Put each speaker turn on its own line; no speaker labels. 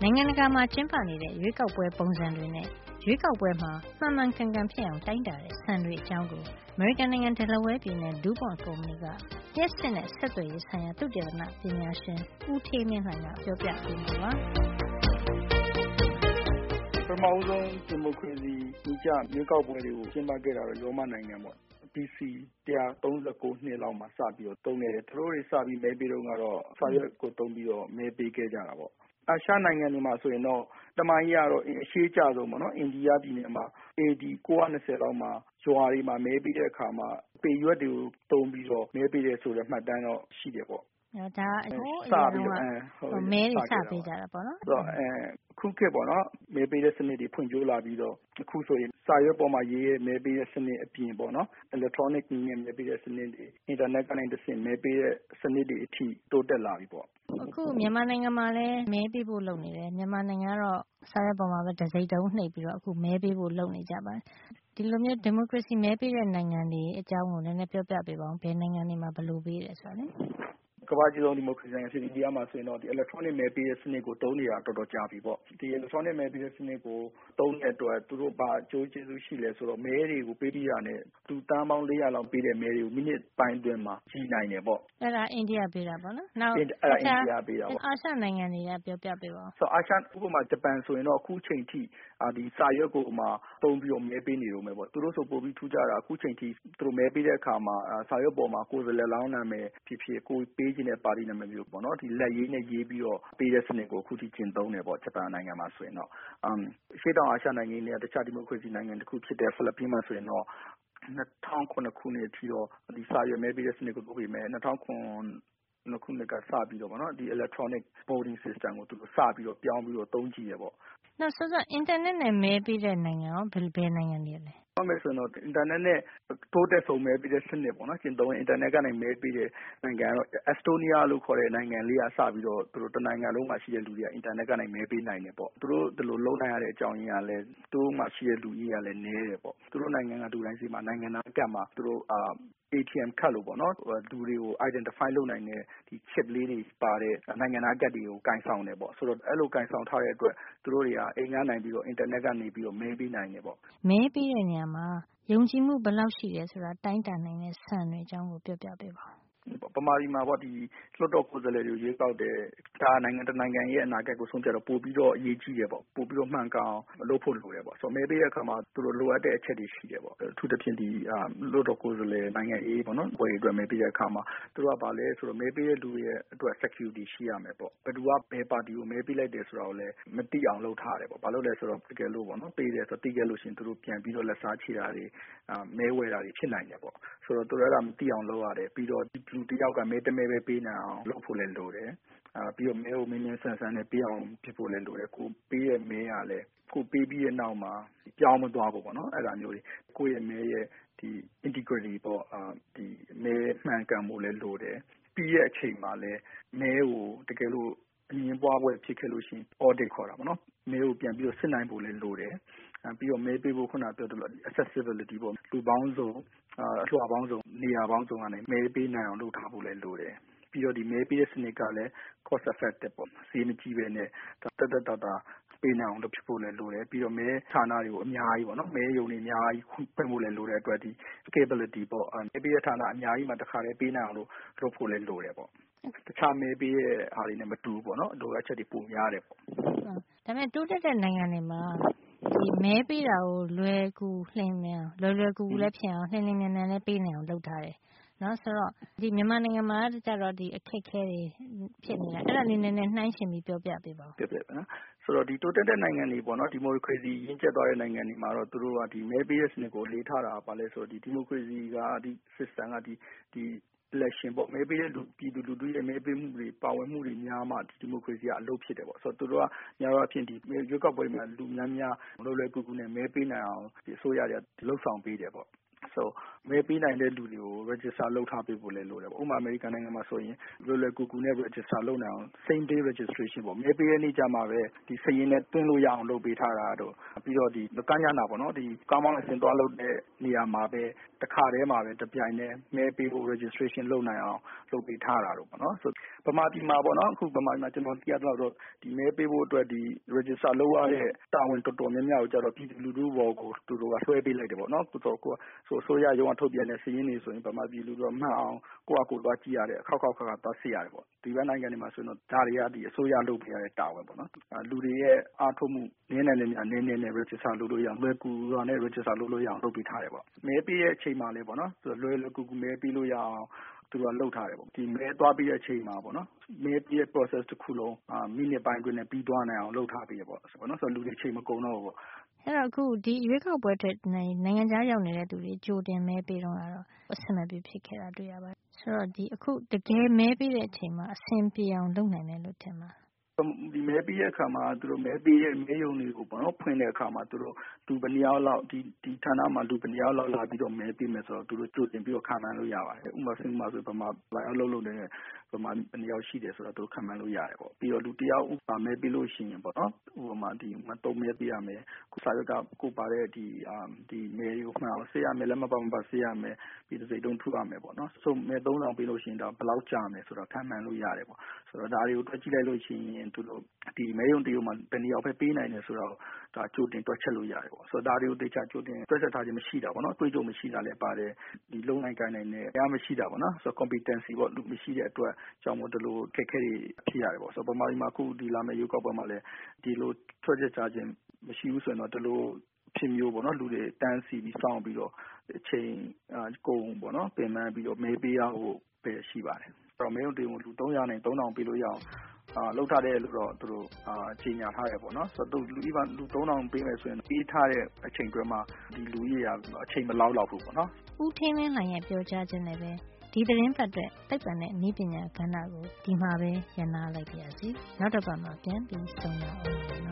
နိုင်ငံတကာမှာကျင်းပနေတဲ့ရွေးကောက်ပွဲပုံစံတွေနဲ့ရွေးကောက်ပွဲမှာမှန်မှန်ကန်ကန်ဖြစ်အောင်တိုင်းတာတဲ့စံတွေအကြောင်းကိုအမေရိကန်နိုင်ငံ Delaware ပြည်နယ် DuPont ကုမ္ပဏီကလျှပ်စစ်နဲ့ဆက်သွယ်ရေးဆိုင်ရာသုတေသနပညာရှင်ဦးဌေးမင်းလှိုင်ကပြောပြပေးမှာပါ
ပထမဆုံးဒီမိုကရေစီညီကျရွေးကောက်ပွဲတွေကိုကျင်းပခဲ့တာတော့ရောမနိုင်ငံပေါ့BC 139နှစ်လောက်မှာစပြီးတော့တုံးနေတယ်သူတို့တွေစပြီးမဲပေးတော့ကတော့စာရွက်ကိုတုံးပြီးတော့မဲပေးခဲ့ကြတာပေါ့အာရှနိုင်ငံတွေမှာဆိုရင်တော့တမိုင်းကြီးကတော့အရှိကျဆုံးပေါ့နော်အိန္ဒိယပြည်နယ်မှာ AD 920လောက်မှာရွာတွေမှာမဲပေးတဲ့အခါမှာပေရွက်တွေကိုတုံးပြီးတော့မဲပေးတယ်ဆိုတဲ့မှတ်တမ်းတော့ရှိတယ်ပေါ့
ဒါအရင်ကမဲတွေစပေးကြတာပေါ့နော်
ခုခေတ်ပေါ့နော်မဲပေးတဲ့စနစ်တွေဖွံ့ဖြိုးလာပြီးတော့အခုဆိုရင်စာရွက်ပေါ်မှာရေးရဲမဲပေးတဲ့စနစ်အပြင်ပေါ့နော် electronic နည်းနဲ့မဲပေးတဲ့စနစ်တွေ internet ကနေတဆင့်မဲပေးတဲ့စနစ်တွေအထိတိုးတက်လာပြီပေါ့
အခုမြန်မာနိုင်ငံမှာလည်းမဲပေးဖို့လုပ်နေတယ်မြန်မာနိုင်ငံကတော့စာရွက်ပေါ်မှာပဲတစိမ့်တုံးနှိပ်ပြီးတော့အခုမဲပေးဖို့လုပ်နေကြပါတယ်ဒီလိုမျိုးဒီမိုကရေစီမဲပေးတဲ့နိုင်ငံတွေအကြောင်းကိုလည်းနည်းနည်းပြောပြပေးပါဦးဘယ်နိုင်ငံတွေမှာဘယ်လိုပေးတယ်ဆိုတာလေ
ကမ္ဘာကြီးဆုံးဒီမိုကရေစီနိုင်ငံဖြစ်အိန္ဒိယမှာဆိုရင်တော့ဒီ electronic မဲပေးတဲ့စနစ်ကိုတုံးနေတာတော်တော်ကြာပြီပေါ့ဒီ electronic မဲပေးတဲ့စနစ်ကိုတုံးတဲ့အတွက်သူတို့ဘာအကျိုးကျေးဇူးရှိလဲဆိုတော့မဲတွေကိုပေးပြီးတာနဲ့သူတန်းပေါင်း400လောက်ပေးတဲ့မဲတွေကိုမိနစ်ပိုင်းအတွင်းမှာကြီးနိုင်တယ်ပေါ့
အဲ့ဒါအိန္ဒိယပေးတာပေါ့နော်နောက်
အဲ့ဒါအိန္ဒိယပေးတာပေါ့
အာရှနိုင်ငံတွေကပြောပြပေးပါဦး
ဆိုအာရှဥပမာဂျပန်ဆိုရင်တော့အခုချိန်ထိဒီစာရွက်ကိုမှတုံးပြီးတော့မဲပေးနေတော့မယ်ပေါ့သူတို့ဆိုပို့ပြီးထူးကြတာအခုချိန်ထိသူတို့မဲပေးတဲ့အခါမှာစာရွက်ပေါ်မှာကိုယ်စားလှယ်လောင်းနာမည်ဖြစ်ဖြစ်ကိုပေးခြင်းတဲ့ပါတီနာမည်မျိုးပေါ့နော်ဒီလက်ရေးနဲ့ရေးပြီးတော့ပေးတဲ့စနစ်ကိုအခုထိကျင့်သုံးတယ်ပေါ့ဂျပန်နိုင်ငံမှာဆိုရင်တော့ရှေ့တောင်အာရှနိုင်ငံတွေနဲ့တခြားဒီမိုကရေစီနိုင်ငံတစ်ခုဖြစ်တဲ့ဖိလစ်ပင်းမှာဆိုရင်တော့2009ခုနှစ်အထိတော့ဒီစာရွက်မဲပေးတဲ့စနစ်ကိုလုပ်ပြီးမယ်2009ခုနှစ်ကစပြီးတော့ဗောနော်ဒီ electronic voting system ကိုသူတို့စပြီးတော့ပြောင်းပြီးတော့သုံးကြည့်ရပေါ့
နောက်ဆိုတော့ internet နဲ့မဲပေးတဲ့နိုင်ငံရောဘယ်နိုင်ငံတွေလဲ
ဟုတ်မယ်ဆိုတော့ internet နဲ့တိုးတက်ဆုံးမဲပေးတဲ့စနစ်ပေါ့နော်ကျင့်သုံး internet ကနေမဲပေးတဲ့နိုင်ငံတော့ Estonia လို့ခေါ်တဲ့နိုင်ငံလေးကစပြီးတော့သူတို့တနိုင်ငံလုံးမှာရှိတဲ့လူတွေက internet ကနေမဲပေးနိုင်တယ်ပေါ့သူတို့ဒီလိုလုပ်နိုင်ရတဲ့အကြောင်းရင်းကလည်းသူတို့မှာရှိတဲ့လူကြီးကလည်းနည်းတယ်ပေါ့သူတို့နိုင်ငံကလူတိုင်းစီမှာနိုင်ငံသားကတ်မှာသူတို့ATM ခတ်လို့ပေါ့နော်လူတွေကို identify လုပ်နိုင်တဲ့ဒီ chip လေးတွေပါတဲ့နိုင်ငံသားကတ်တွေကိုကင်ဆောင်တယ်ပေါ့ဆိုတော့အဲ့လိုကင်ဆောင်ထားတဲ့အတွက်သူတို့တွေကအိမ်ကနေပြီးတော့ internet ကနေပြီးတော့မဲပေးနိုင်တယ်ပေါ့
မဲပေးတဲ့နေရာမှာယုံကြည်မှုဘယ်လောက်ရှိတယ်ဆိုတာတိုင်းတာနိုင်တဲ့စံတွေအကြောင်းကိုပြောပြပေးပါ
ပမာဒီမှာပေါ့ဒီလွှတ်တော်ကိုယ်စားလှယ်တွေရွေးကောက်တယ်ဒါနိုင်ငံတနိုင်ငံရဲ့အနာဂတ်ကိုဆုံးဖြတ်တော့ပို့ပြီးတော့အရေးကြီးတယ်ပေါ့ပို့ပြီးတော့မှန်ကန်လုပ်ဖို့လိုတယ်ပေါ့ဆိုတော့မဲပေးတဲ့အခါမှာသူတို့လိုအပ်တဲ့အချက်တွေရှိတယ်ပေါ့အထူးသဖြင့်ဒီလွှတ်တော်ကိုယ်စားလှယ်နိုင်ငံရေးပေါ့နော်ဘယ်အတွက်မဲပေးတဲ့အခါမှာသူတို့ကဘာလဲဆိုတော့မဲပေးတဲ့လူရဲ့အတွက် security ရှိရမယ်ပေါ့ဘယ်သူကဘယ်ပါတီကိုမဲပေးလိုက်တယ်ဆိုတော့လည်းမသိအောင်လုပ်ထားတယ်ပေါ့ဘာလို့လဲဆိုတော့တကယ်လို့ပေါ့နော်ပေးတယ်ဆိုတော့သိခဲ့လို့ရှိရင်သူတို့ပြန်ပြီးတော့လက်စားချေတာတွေမဲဝယ်တာတွေဖြစ်နိုင်တယ်ပေါ့ဆိုတော့သူတို့ကမသိအောင်လုပ်ရတယ်ပြီးတော့လူတယောက်ကမဲတမဲပဲပေးနိုင်အောင်လုပ်ဖို့လည်းလိုတယ်ပြီးတော့မဲကိုမင်းမင်းဆန်ဆန်နဲ့ပေးအောင်ဖြစ်ဖို့လည်းလိုတယ်ကိုပေးရဲ့မဲကလည်းကိုပေးပြီးတဲ့နောက်မှာပြောင်းမသွားဘူးပေါ့နော်အဲ့ဒါမျိုးတွေကိုယ့်ရဲ့မဲရဲ့ဒီ integrity ပေါ့ဒီမဲမှန်ကန်မှုလည်းလိုတယ်ပြီးရဲ့အချိန်မှာလည်းမဲကိုတကယ်လို့အငင်းပွားပွဲဖြစ်ခဲ့လို့ရှိရင် audit ခေါ်တာပေါ့နော်မဲကိုပြန်ပြီးတော့စစ်နိုင်ဖို့လည်းလိုတယ်ပြီးတော့မဲပေးဖို့ခုနပြောသလို accessibility ပေါ့လူပေါင်းစုံအလွှာပေါင်းစုံနေရာပေါင်းစုံကနေမဲပေးနိုင်အောင်လုပ်ထားဖို့လည်းလိုတယ်ပြီးတော့ဒီမဲပေးတဲ့စနစ်ကလည်း cost effective ပေါ့ဈေးမကြီးပဲနဲ့တက်တာပေးနိုင်အောင်လုပ်ဖြစ်ဖို့လည်းလိုတယ်ပြီးတော့မဲဌာနတွေကိုအများကြီးပေါ့နော်မဲယုံတွေအများကြီးဖွင့်ဖို့လည်းလိုတဲ့အတွက်ဒီ scalability ပေါ့မဲပေးတဲ့ဌာနအများကြီးမှာတစ်ခါတည်းပေးနိုင်အောင်လုပ်ဖို့လည်းလိုတယ်ပေါ့တခြားမဲပေးတဲ့အားတွေနဲ့မတူဘူးပေါ့နော်လိုအပ်ချက်တွေပိုများတယ်ပေါ့
ဒါပေမဲ့တိုးတက်တဲ့နိုင်ငံတွေမှာဒီမဲပေးတာကိုလွယ်ကူလျင်မြန်လွယ်ကူလည်းဖြစ်အောင်လျင်မြန်မြန်လည်းပေးနိုင်အောင်လုပ်ထားတယ်နော်ဆိုတော့ဒီမြန်မာနိုင်ငံမှာကျတော့ဒီအခက်အခဲတွေဖြစ်နေတာအဲ့ဒါလေးနည်းနည်းနှိုင်းရှင်ပြီးပြောပြပေးပါဦး
ပြပြနော်ဆိုတော့ဒီတိုးတက်တဲ့နိုင်ငံတွေပေါ့နော်ဒီမိုကရေစီရင့်ကျက်သွားတဲ့နိုင်ငံတွေမှာတော့သူတို့ကဒီမဲပေးတဲ့စနစ်ကိုလေးထားတာပါလဲဆိုတော့ဒီမိုကရေစီကဒီ system ကဒီ election ပေါ့မဲပေးတဲ့ပြည်သူလူထုရဲ့မဲပေးမှုတွေပါဝင်မှုတွေများမှဒီမိုကရေစီကအလုပ်ဖြစ်တယ်ပေါ့ဆိုတော့သူတို့ကများတော့အဖြစ်ဒီရွေးကောက်ပွဲမှာလူများများလွယ်ကူနဲ့မဲပေးနိုင်အောင်ဒီအစိုးရတွေကလှုပ်ဆောင်ပေးတယ်ပေါ့ဆိုမဲပေးနိုင်တဲ့လူတွေကို register လုပ်ထားပေးဖို့လည်းလိုတယ်ပေါ့။ဥပမာအမေရိကန်နိုင်ငံမှာဆိုရင်လွယ်လွယ်ကူကူနဲ့ register လုပ်နိုင်အောင် same day registration ပေါ့မဲပေးတဲ့နေ့ကျမှပဲဒီစာရင်းနဲ့သွင်းလို့ရအောင်လုပ်ပေးထားတာတို့ပြီးတော့ဒီကညနာပေါ့နော်ဒီကားမောင်းလိုင်စင်သွားလုပ်တဲ့နေရာမှာပဲတစ်ခါတည်းမှာပဲတပြိုင်တည်းမဲပေးဖို့ registration လုပ်နိုင်အောင်လုပ်ပေးထားတာတို့ပေါ့နော်ဆိုဗမာပြည်မှာပေါ့နော်အခုဗမာပြည်မှာကျွန်တော်သိရတော့ဒီမဲပေးဖို့အတွက်ဒီ register လုပ်ရတဲ့တာဝန်တော်တော်များများကိုကြတော့ပြည်သူလူထုဘောကိုသူတို့ကဆွဲပေးလိုက်တယ်ပေါ့နော်ဆိုတော့ကိုဆိုရရုံးထုတ်ပြန်တဲ့စာရင်းတွေဆိုရင်ဗမာပြည်လူထုကမှတ်အောင်ကိုယ့်အကူသွားကြည့်ရတယ်အခါသွားစစ်ရတယ်ပေါ့ဒီဘက်နိုင်ငံတွေမှာဆိုတော့ဒါတွေကဒီအစိုးရလုပ်ပေးရတဲ့တာဝန်ပေါ့နော်လူတွေရဲ့အားထုတ်မှုနည်းနဲ့ register လုပ်လို့ရအောင်လွယ်ကူစွာနဲ့ register လုပ်လို့ရအောင်လုပ်ပေးထားတယ်ပေါ့မဲပေးရဲ့အချိန်မှာလည်းပေါ့နော်ဆိုတော့လွယ်ကူကူမဲပေးလို့ရအောင်သူကလှုပ်ထားတယ်ပေါ့ဒီမဲသွားပြီးတဲ့အချိန်မှာပေါ့နော်မဲပေးရဲ့ process တစ်ခုလုံးမိနစ်ပိုင်းတွင်းနဲ့ပြီးသွားနိုင်အောင်လုပ်ထားပေးရပေါ့နော်ဆိုတော့လူတွေချိန်မကုန်တော့ဘူးပေါ့
အဲ့တော့အခုဒီရွေးကောက်ပွဲအတွက်နိုင်ငံခြားရောက်နေတဲ့သူတွေကြိုတင်မဲပေးတော့ကတော့အဆင်မပြေဖြစ်ခဲ့တာတွေ့ရပါတယ်ဆိုတော့ဒီအခုတကယ်မဲပေးတဲ့အချိန်မှာအဆင်ပြေအောင်လုပ်နိုင်တယ်လို့ထင်ပါ
ဒီမဲပေးတဲ့အခါမှာသူတို့မဲပေးရဲ့မဲယုံတွေကိုပေါ့နော်ဖွင့်တဲ့အခါမှာသူတို့လူဘယ်နှယောက်လောက်ဒီဌာနမှာလူဘယ်နှယောက်လောက်လာပြီးတော့မဲပေးမယ်ဆိုတော့သူတို့ကြိုတင်ပြီးတော့ခံမှန်းလို့ရပါတယ်ဥပမာဆိုဗမာလာရောက်လုပ်နေတဲ့ဗမာဘယ်နှယောက်ရှိတယ်ဆိုတော့သူတို့ခံမှန်းလို့ရတယ်ပေါ့ပြီးတော့လူတယောက်မဲပေးလို့ရှိရင်ပေါ့နော်ဥပမာဒီတုံးမဲပေးရမယ်ကိုစာရွက်ကကိုပါတဲ့ဒီမဲတွေကိုမှန်အောင်ဆေးရမယ်လက်မပါဆေးရမယ်ပြီးတော့စိတ်တုံးထုရမယ်ပေါ့နော်ဆိုမဲ3000ပေးလို့ရှိရင်တော့ဘယ်လောက်ကြာမယ်ဆိုတော့ခံမှန်းလို့ရတယ်ပေါ့ဆိုတော့ဒါတွေကိုတွက်ကြည့်လိုက်လို့ရှိရင်သူတို့ဒီမဲယုံတရုံမှာဘယ်နှယောက်ပဲပေးနိုင်တယ်ဆိုတော့ဒါကြိုတင်တွက်ချက်လို့ရတယ်ပေါ့ဆိုတော့ဒါတွေကိုတေချာကြိုတင်တွက်ချက်ထားခြင်းမရှိတာပေါ့နော်တွေးကြုံမရှိတာလည်းပါတယ်ဒီလုံနိုင်ကိုင်းနိုင်နဲ့အားမရှိတာပေါ့နော်ဆိုတော့ competency ပေါ့လူမရှိတဲ့အတွက်ကြောင့်မို့ဒီလိုခက်ခဲတွေဖြစ်ရတယ်ပေါ့ဆိုတော့ဗမာပြည်မှာအခုဒီလာမယ့်ရွေးကောက်ပွဲမှာလည်းဒီလိုတွက်ချက်ကြခြင်းမရှိဘူးဆိုရင်တော့ဒီလိုဖြစ်မျိုးပေါ့နော်လူတွေတန်းစီပြီးစောင့်ပြီးတော့အချိန်ကုန်ပေါ့နော်ပင်ပန်းပြီးတော့မဲပေးရဖို့ပဲရှိပါတယ်အဲ့တော့မဲရုံတင်ကိုလူ300နဲ့3000ပေးလို့ရအောင်လောက်ထားတယ်လို့တော့သူတို့ကြီးညာထားတယ်ပေါ့နော်ဆိုတော့လူ3000ပေးမယ်ဆိုရင်ပေးထားတဲ့အချိန်တွင်းမှာဒီလူကြီးကအချိန်မလောက်တော့ဘူးပေါ့နော်
ဦးထင်းလင်းလှိုင်ရဲ့ပြောကြားခြင်းနဲ့ပဲဒီသတင်းပတ်အတွက်သိပ္ပံနဲ့နည်းပညာကဏ္ဍကိုဒီမှာပဲရနာလိုက်ပါရစေနောက်တစ်ပတ်မှာပြန်ပြီးဆုံရအောင်